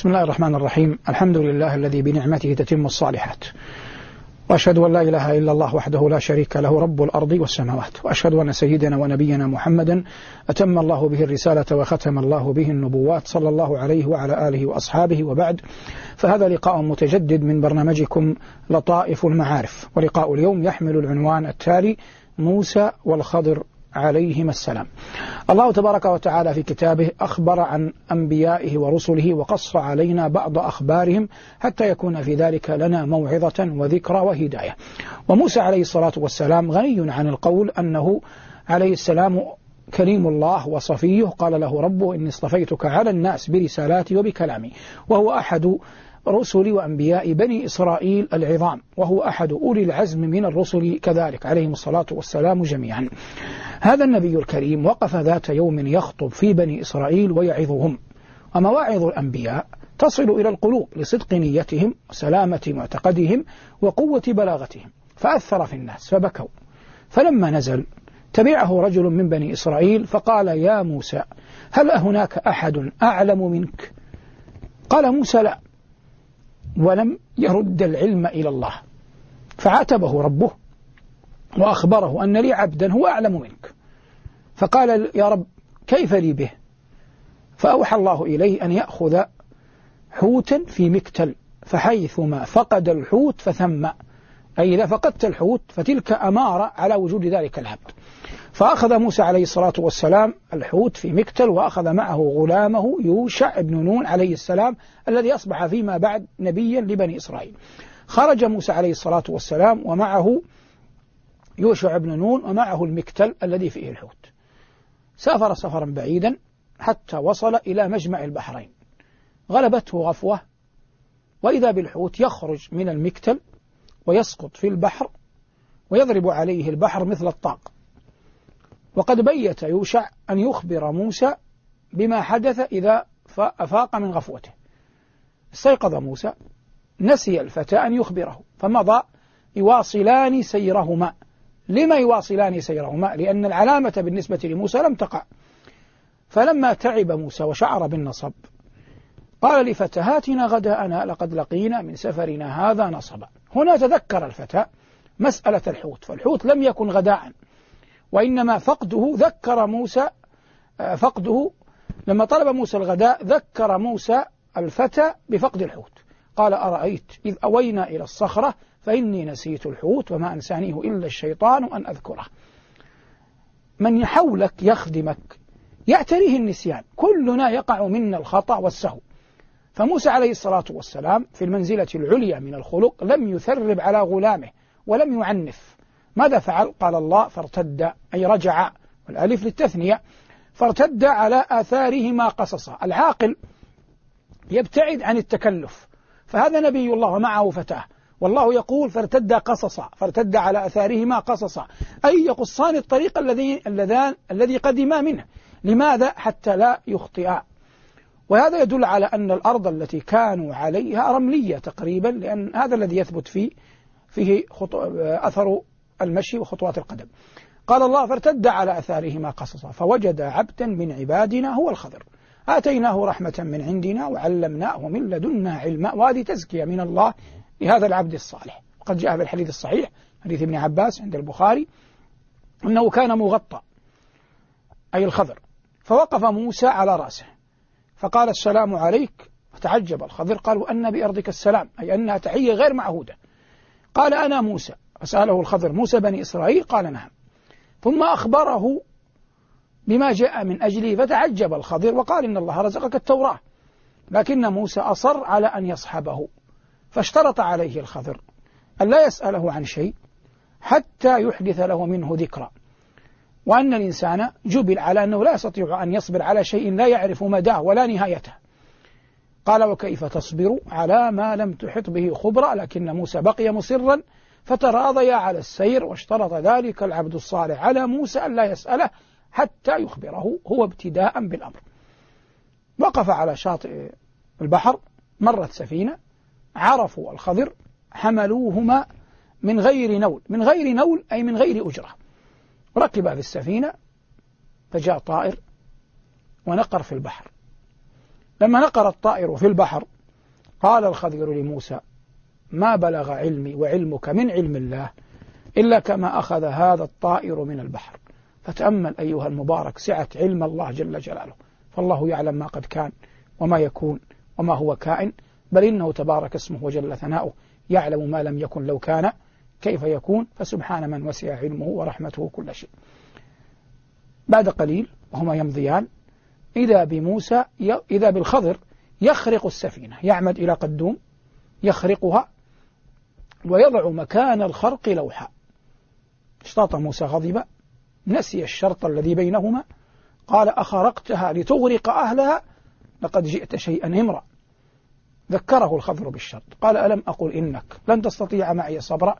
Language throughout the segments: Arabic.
بسم الله الرحمن الرحيم. الحمد لله الذي بنعمته تتم الصالحات، وأشهد أن لا إله إلا الله وحده لا شريك له رب الأرض والسماوات، وأشهد أن سيدنا ونبينا محمدا أتم الله به الرسالة وختم الله به النبوات، صلى الله عليه وعلى آله وأصحابه، وبعد. فهذا لقاء متجدد من برنامجكم لطائف المعارف، ولقاء اليوم يحمل العنوان التالي: موسى والخضر عليهما السلام. الله تبارك وتعالى في كتابه أخبر عن أنبيائه ورسله وقص علينا بعض أخبارهم حتى يكون في ذلك لنا موعظة وذكرى وهداية. وموسى عليه الصلاة والسلام غني عن القول أنه عليه السلام كريم الله وصفيه، قال له ربه: إني اصطفيتك على الناس برسالاتي وبكلامي، وهو أحد رسل وأنبياء بني إسرائيل العظام، وهو أحد أولي العزم من الرسل كذلك عليهم الصلاة والسلام جميعا. هذا النبي الكريم وقف ذات يوم يخطب في بني إسرائيل ويعظهم، ومواعظ الأنبياء تصل إلى القلوب لصدق نيتهم وسلامة معتقدهم وقوة بلاغتهم، فأثر في الناس فبكوا. فلما نزل تبعه رجل من بني إسرائيل فقال: يا موسى، هل هناك أحد أعلم منك؟ قال موسى: لا، ولم يرد العلم إلى الله. فعاتبه ربه وأخبره أن لي عبدا هو أعلم منك. فقال: يا رب، كيف لي به؟ فأوحى الله إليه أن يأخذ حوتا في مكتل، فحيثما فقد الحوت فثم، أي إذا فقدت الحوت فتلك أمارة على وجود ذلك العبد. فأخذ موسى عليه الصلاة والسلام الحوت في مكتل، وأخذ معه غلامه يوشع بن نون عليه السلام الذي أصبح فيما بعد نبيا لبني إسرائيل. خرج موسى عليه الصلاة والسلام ومعه يوشع بن نون ومعه المكتل الذي فيه الحوت. سافر سفرا بعيدا حتى وصل إلى مجمع البحرين، غلبته غفوة، وإذا بالحوت يخرج من المكتل ويسقط في البحر ويضرب عليه البحر مثل الطاق. وقد بيت يوشع أن يخبر موسى بما حدث إذا أفاق من غفوته. استيقظ موسى، نسي الفتى أن يخبره، فمضى يواصلان سيرهما. لما يواصلان سيرهما؟ لأن العلامة بالنسبة لموسى لم تقع. فلما تعب موسى وشعر بالنصب قال لفتى: هاتنا غداءنا لقد لقينا من سفرنا هذا نصبا. هنا تذكر الفتى مسألة الحوت، فالحوت لم يكن غداء، وإنما فقده ذكر موسى فقده. لما طلب موسى الغداء ذكر موسى الفتى بفقد الحوت. قال: أرأيت إذ أوينا إلى الصخرة فإني نسيت الحوت وما أنسانيه إلا الشيطان أن أذكره. من حولك يخدمك يعتريه النسيان، كلنا يقع منا الخطأ والسهو. فموسى عليه الصلاة والسلام في المنزلة العليا من الخلق لم يثرب على غلامه ولم يعنف. ماذا فعل؟ قال الله: فارتد، أي رجع، والألف للتثنية، فارتد على آثارهما قصصا. العاقل يبتعد عن التكلف، فهذا نبي الله ومعه فتاه، والله يقول: فارتد قصصا، فارتد على آثارهما قصصا، أي يقصان الطريق الذي قدما منه. لماذا؟ حتى لا يخطئا. وهذا يدل على أن الأرض التي كانوا عليها رملية تقريبا، لأن هذا الذي يثبت فيه أثر المشي وخطوات القدم. قال الله: فارتد على آثارهما قصصا فوجد عبدا من عبادنا هو الخضر آتيناه رحمة من عندنا وعلمناه من لدنا علما. وهذه تزكية من الله لهذا العبد الصالح. وقد جاء في الحديث الصحيح حديث ابن عباس عند البخاري أنه كان مغطى، أي الخضر، فوقف موسى على رأسه فقال: السلام عليك. فتعجب الخضر، قال: وأن بأرضك السلام، أي أنها تحية غير معهودة. قال: أنا موسى. فسأله الخضر: موسى بني إسرائيل؟ قال: نعم. ثم أخبره بما جاء من أجله، فتعجب الخضر وقال: إن الله رزقك التوراة. لكن موسى أصر على أن يصحبه، فاشترط عليه الخضر أن لا يسأله عن شيء حتى يحدث له منه ذكرى، وأن الإنسان جبل على أنه لا يستطيع أن يصبر على شيء لا يعرف مداه ولا نهايته. قال: وكيف تصبر على ما لم تحط به خبرا؟ لكن موسى بقي مصرا، فتراضيا على السير، واشترط ذلك العبد الصالح على موسى أن لا يسأله حتى يخبره هو ابتداء بالأمر. وقف على شاطئ البحر، مرت سفينة، عرفوا الخضر، حملوهما من غير نول. من غير نول أي من غير أجرة. ركب في السفينة، فجاء طائر ونقر في البحر. لما نقر الطائر في البحر قال الخضر لموسى: ما بلغ علمي وعلمك من علم الله إلا كما أخذ هذا الطائر من البحر. فتأمل أيها المبارك سعة علم الله جل جلاله، فالله يعلم ما قد كان وما يكون وما هو كائن، بل إنه تبارك اسمه وجل ثناؤه يعلم ما لم يكن لو كان كيف يكون، فسبحان من وسع علمه ورحمته كل شيء. بعد قليل وهما يمضيان إذا بالخضر يخرق السفينة، يعمد إلى قدوم يخرقها ويضع مكان الخرق لوحا. اشتاط موسى غضب، نسي الشرط الذي بينهما، قال: أخرقتها لتغرق أهلها لقد جئت شيئا إمرا. ذكره الخضر بالشرط، قال: ألم أقل إنك لن تستطيع معي صبرا؟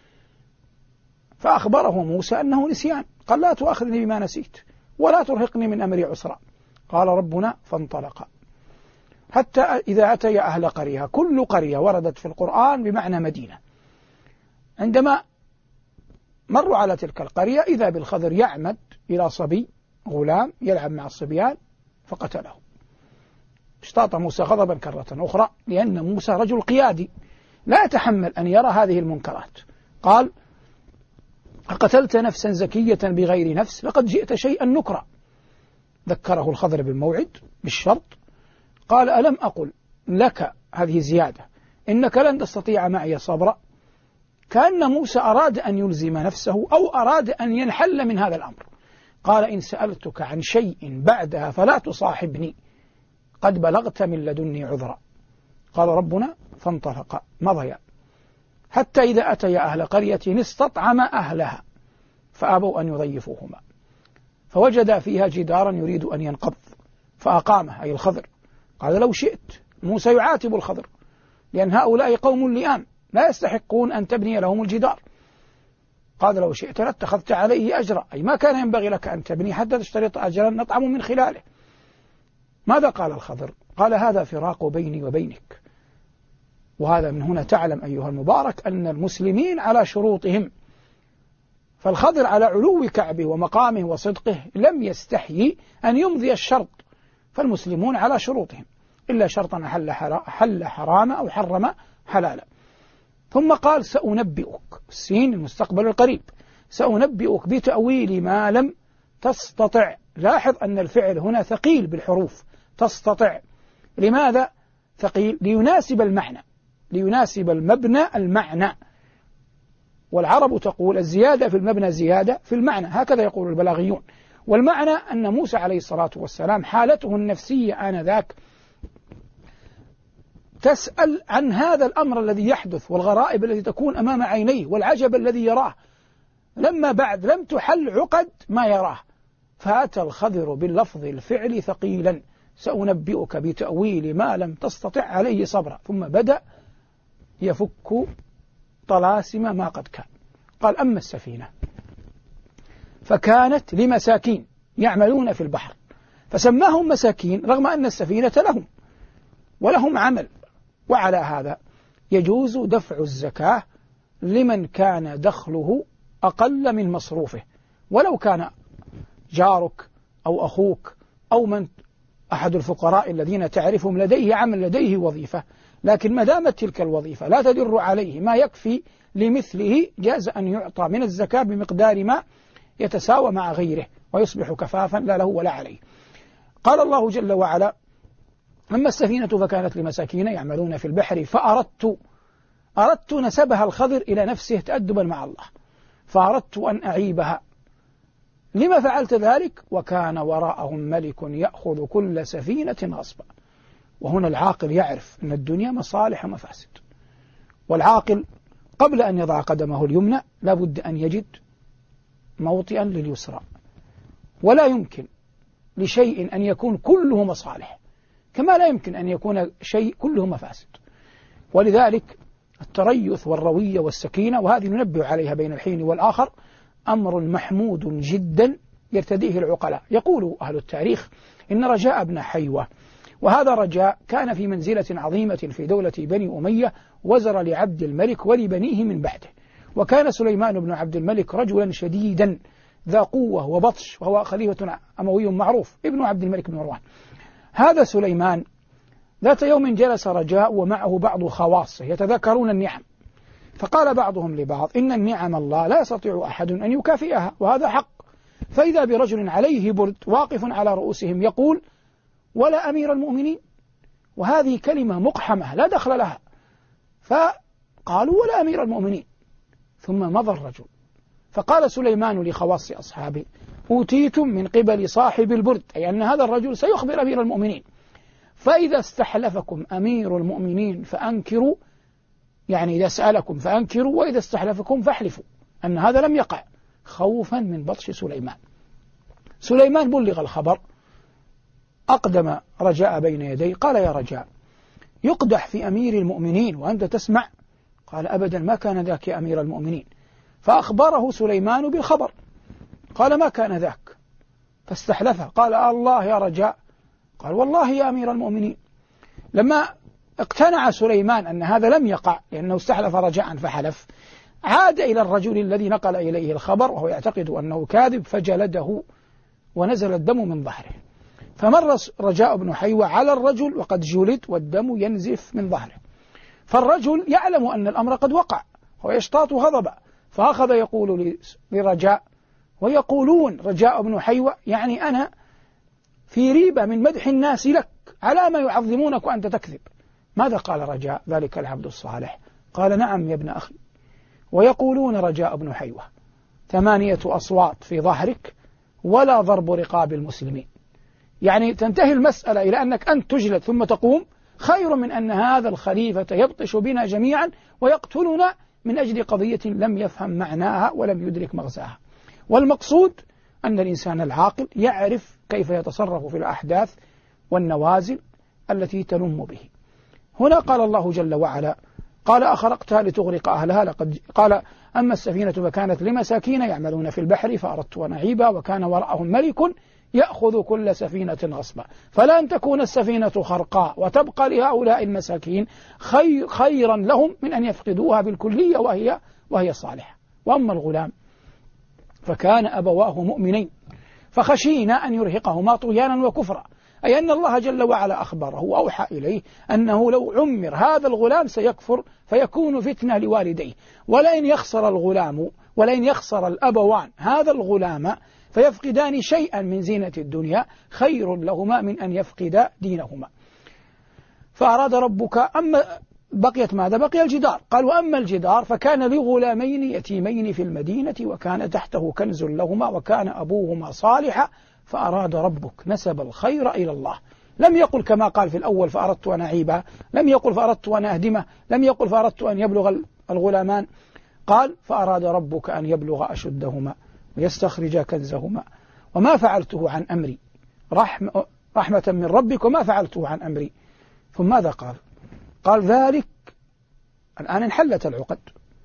فأخبره موسى أنه نسيان، قال: لا تؤاخذني بما نسيت ولا ترهقني من أمري عسرا. قال ربنا: فانطلقا حتى إذا أتي أهل قرية. كل قرية وردت في القرآن بمعنى مدينة. عندما مروا على تلك القرية إذا بالخضر يعمد إلى صبي غلام يلعب مع الصبيان فقتله. اشتاط موسى غضبا كرة أخرى، لأن موسى رجل قيادي لا يتحمل أن يرى هذه المنكرات. قال: أقتلت نفسا زكية بغير نفس لقد جئت شيئا نكرا. ذكره الخضر بالموعد بالشرط، قال: ألم أقل لك، هذه زيادة، إنك لن تستطيع معي صبرا. كأن موسى أراد أن يلزم نفسه أو أراد أن ينحل من هذا الأمر. قال: إن سألتك عن شيء بعدها فلا تصاحبني، قد بلغت من لدني عذرا. قال ربنا: فانطلقا مضيا حتى إذا أتيا أهل قرية استطعما أهلها فأبوا أن يضيفوهما، فوجدا فيها جدارا يريد أن ينقض فأقامه، أي الخضر. قال: لو شئت، موسى يعاتب الخضر، لأن هؤلاء قوم لئام لا يستحقون أن تبني لهم الجدار. قال: لو شئت لاتخذت عليه أجرا، أي ما كان ينبغي لك أن تبني حتى تشترط أجرا نطعم من خلاله. ماذا قال الخضر؟ قال: هذا فراق بيني وبينك. وهذا من هنا تعلم أيها المبارك أن المسلمين على شروطهم. فالخضر على علو كعبه ومقامه وصدقه لم يستحيي أن يمضي الشرط، فالمسلمون على شروطهم إلا شرطا حل حرام أو حرم حلالا. ثم قال: سأنبئك، السين المستقبل القريب، سأنبئك بتأويل ما لم تستطع. لاحظ أن الفعل هنا ثقيل بالحروف، تستطع. لماذا ثقيل؟ ليناسب المعنى، ليناسب المبنى المعنى. والعرب تقول: الزيادة في المبنى زيادة في المعنى، هكذا يقول البلاغيون. والمعنى أن موسى عليه الصلاة والسلام حالته النفسية آنذاك تسأل عن هذا الأمر الذي يحدث والغرائب التي تكون أمام عينيه والعجب الذي يراه، لما بعد لم تحل عقد ما يراه. فأتى الخضر باللفظ الفعلي ثقيلا: سأنبئك بتأويل ما لم تستطع عليه صبرا. ثم بدأ يفك طلاسم ما قد كان. قال: أما السفينة فكانت لمساكين يعملون في البحر، فسماهم مساكين رغم أن السفينة لهم ولهم عمل. وعلى هذا يجوز دفع الزكاة لمن كان دخله أقل من مصروفه، ولو كان جارك أو أخوك أو من أحد الفقراء الذين تعرفهم لديه عمل، لديه وظيفة، لكن ما دامت تلك الوظيفة لا تدر عليه ما يكفي لمثله، جاز أن يعطى من الزكاة بمقدار ما يتساوى مع غيره ويصبح كفافا لا له ولا عليه. قال الله جل وعلا: أما السفينة فكانت لمساكين يعملون في البحر أردت نسبها الخضر إلى نفسه تأدبا مع الله، فأردت أن أعيبها. لما فعلت ذلك؟ وكان وراءهم ملك يأخذ كل سفينة غصبا. وهنا العاقل يعرف أن الدنيا مصالح ومفاسد، والعاقل قبل أن يضع قدمه اليمنى لابد أن يجد موطئا لليسرى، ولا يمكن لشيء أن يكون كله مصالح كما لا يمكن أن يكون شيء كله مفاسد. ولذلك التريث والروية والسكينة، وهذه ننبه عليها بين الحين والآخر، أمر محمود جدا يرتديه العقلاء. يقول أهل التاريخ إن رجاء بن حيوة، وهذا رجاء كان في منزلة عظيمة في دولة بني أمية، وزر لعبد الملك ولبنيه من بعده. وكان سليمان بن عبد الملك رجلا شديدا ذا قوة وبطش، وهو خليفة أموي معروف ابن عبد الملك بن مروان. هذا سليمان ذات يوم جلس رجاء ومعه بعض خواصه يتذكرون النعم، فقال بعضهم لبعض: إن النعم الله لا يستطيع أحد أن يكافئها، وهذا حق. فإذا برجل عليه برد واقف على رؤوسهم يقول: ولا أمير المؤمنين، وهذه كلمة مقحمة لا دخل لها. فقالوا: ولا أمير المؤمنين. ثم مضى الرجل، فقال سليمان لخواص أصحابه: أوتيتم من قبل صاحب البرد، أي أن هذا الرجل سيخبر أمير المؤمنين، فإذا استحلفكم أمير المؤمنين فأنكروا، يعني إذا سألكم فأنكروا، وإذا استحلفكم فاحلفوا، أن هذا لم يقع، خوفا من بطش سليمان. سليمان بلغ الخبر، أقدم رجاء بين يديه، قال: يا رجاء، يقدح في أمير المؤمنين وأنت تسمع؟ قال: أبدا، ما كان ذاك يا أمير المؤمنين. فأخبره سليمان بالخبر، قال: ما كان ذاك. فاستحلفه، قال: الله يا رجاء. قال: والله يا أمير المؤمنين. لما اقتنع سليمان أن هذا لم يقع لأنه استحلف رجاء فحلف، عاد إلى الرجل الذي نقل إليه الخبر وهو يعتقد أنه كاذب، فجلده ونزل الدم من ظهره. فمر رجاء بن حيوة على الرجل وقد جلد والدم ينزف من ظهره، فالرجل يعلم أن الأمر قد وقع ويشتاط غضبا، فأخذ يقول لرجاء، ويقولون رجاء بن حيوة يعني أنا في ريبة من مدح الناس لك على ما يعظمونك وأنت تكذب. ماذا قال رجاء ذلك العبد الصالح؟ قال: نعم يا ابن أخي، ويقولون رجاء بن حيوة 8 أصوات في ظهرك ولا ضرب رقاب المسلمين، يعني تنتهي المسألة إلى أنك أنت تجلد ثم تقوم، خير من أن هذا الخليفة يبطش بنا جميعا ويقتلنا من أجل قضية لم يفهم معناها ولم يدرك مغزاها. والمقصود أن الإنسان العاقل يعرف كيف يتصرف في الأحداث والنوازل التي تلم به. هنا قال الله جل وعلا: قال: أخرقتها لتغرق أهلها، قال: أما السفينة فكانت لمساكين يعملون في البحر فأردت أن أعيبها وكان وراءهم ملك يأخذ كل سفينة غصبا، فلا أن تكون السفينة خرقاء وتبقى لهؤلاء المساكين خيرا لهم من أن يفقدوها بالكلية وهي صالحة. وأما الغلام فكان أبواه مؤمنين فخشينا أن يرهقهما طغيانا وكفرا، أي أن الله جل وعلا أخبره وأوحى إليه أنه لو عمر هذا الغلام سيكفر فيكون فتنة لوالديه، ولئن يخسر الغلام ولئن يخسر الأبوان هذا الغلام فيفقدان شيئا من زينة الدنيا خير لهما من أن يفقدا دينهما. فأراد ربك، أما بقيت ماذا؟ بقي الجدار. قال: وأما الجدار فكان لغلامين يتيمين في المدينة وكان تحته كنز لهما وكان أبوهما صالحا فأراد ربك، نسب الخير إلى الله، لم يقل كما قال في الأول فأردت أن أعيبها، لم يقل فأردت أن أهدمه، لم يقل فأردت أن يبلغ الغلامان، قال: فأراد ربك أن يبلغ أشدهما ويستخرج كنزهما وما فعلته عن أمري، رحمة من ربك وما فعلته عن أمري. ثم ماذا قال؟ قال: ذلك، الآن انحلت العقد،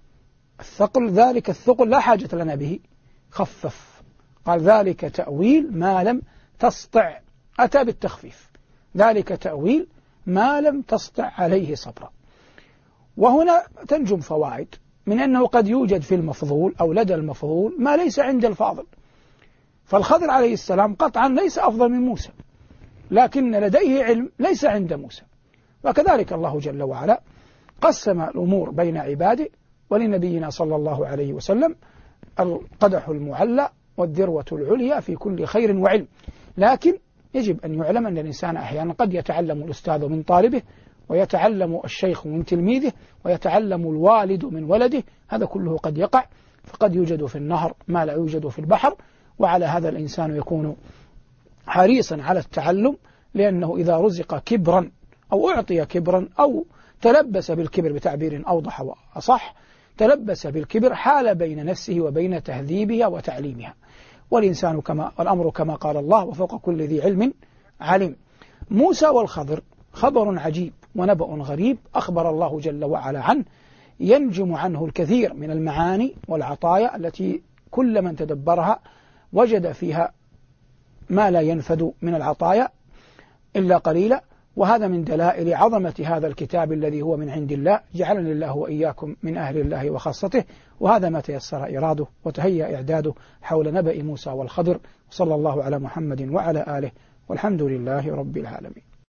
الثقل، ذلك الثقل لا حاجة لنا به، خفف، قال: ذلك تأويل ما لم تسطع، أتى بالتخفيف، ذلك تأويل ما لم تسطع عليه صبرا. وهنا تنجم فوائد من أنه قد يوجد في المفضول أو لدى المفضول ما ليس عند الفاضل، فالخضر عليه السلام قطعا ليس أفضل من موسى، لكن لديه علم ليس عند موسى. وكذلك الله جل وعلا قسم الأمور بين عباده، ولنبينا صلى الله عليه وسلم القدح المعلى والذروة العليا في كل خير وعلم. لكن يجب أن يعلم أن الإنسان أحيانا قد يتعلم الأستاذ من طالبه، ويتعلم الشيخ من تلميذه، ويتعلم الوالد من ولده، هذا كله قد يقع، فقد يوجد في النهر ما لا يوجد في البحر. وعلى هذا الإنسان يكون حريصا على التعلم، لأنه إذا رزق كبرا أو أعطي كبرا أو تلبس بالكبر بتعبير أوضح وأصح، تلبس بالكبر حال بين نفسه وبين تهذيبها وتعليمها. والإنسان والأمر كما قال الله: وفوق كل ذي علم علم. موسى والخضر خبر عجيب ونبأ غريب أخبر الله جل وعلا عنه، ينجم عنه الكثير من المعاني والعطايا التي كل من تدبرها وجد فيها ما لا ينفد من العطايا إلا قليلا. وهذا من دلائل عظمة هذا الكتاب الذي هو من عند الله، جعلني الله وإياكم من أهل الله وخاصته. وهذا ما تيسر إراده وتهيأ إعداده حول نبأ موسى والخضر. صلى الله على محمد وعلى آله، والحمد لله رب العالمين.